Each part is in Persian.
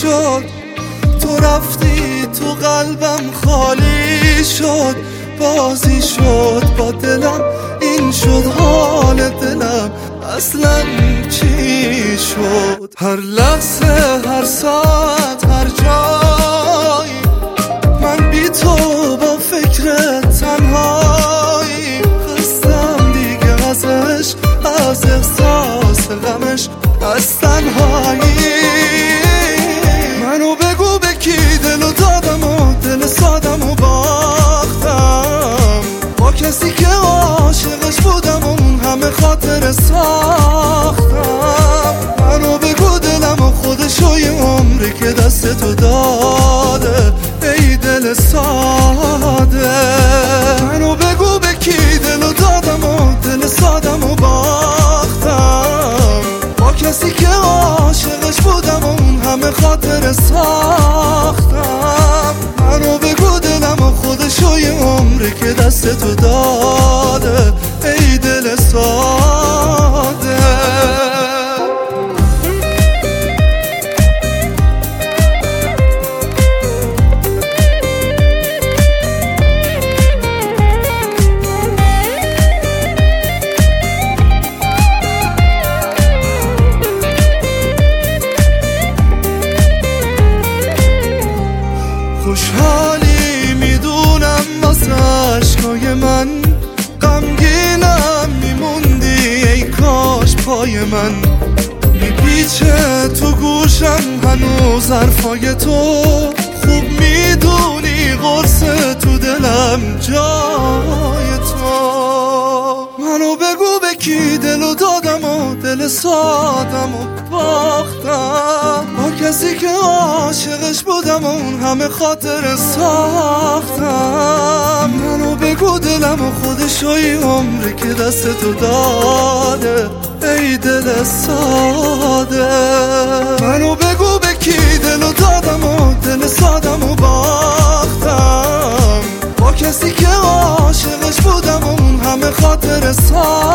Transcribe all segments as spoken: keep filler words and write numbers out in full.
شد، تو رفتی تو قلبم خالی شد، بازی شد با دلم، این شد حال دلم، اصلا چی شد؟ هر لحظه هر ساعت هر جایی من بی تو با فکرت تنهایی، خستم دیگه ازش، از احساس غمش، از تنهایی. منو بگو به کی دلو دادم و دل سادم و باختم، با کسی که عاشقش بودم و اون همه خاطر ساختم. منو بگو دلم و خودشو یه عمری که دست تو داده، ای دل ساده. منو بگو به کی دلو دادم و دل سادم و باختم، با کسی که عاشقش بودم و اون همه خاطر ساختم. منو بگو دلم و خودشو یه عمری که دست تو داده، ای دل ساده. خوشحالی میدونم واسه عشقای من، غمگینم میموندی ای کاش پای من، میپیچه تو گوشم هنوز حرفای تو، خوب میدونی قرص تو دلم جای تو. منو بگو به کی دلو دادم و دل سادم و باختم، با کسی که عاشقش بودم و اون همه خاطر ساختم. منو بگو دلم و خودشو یه عمری که دست تو داده، ای دل ساده. منو بگو به کی دلو دادم و دل سادم و باختم، با کسی که عاشقش بودم و اون همه خاطر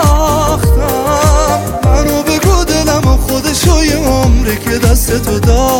ساختم. منو بگو دلم و خودشو یه عمری که دست تو داده،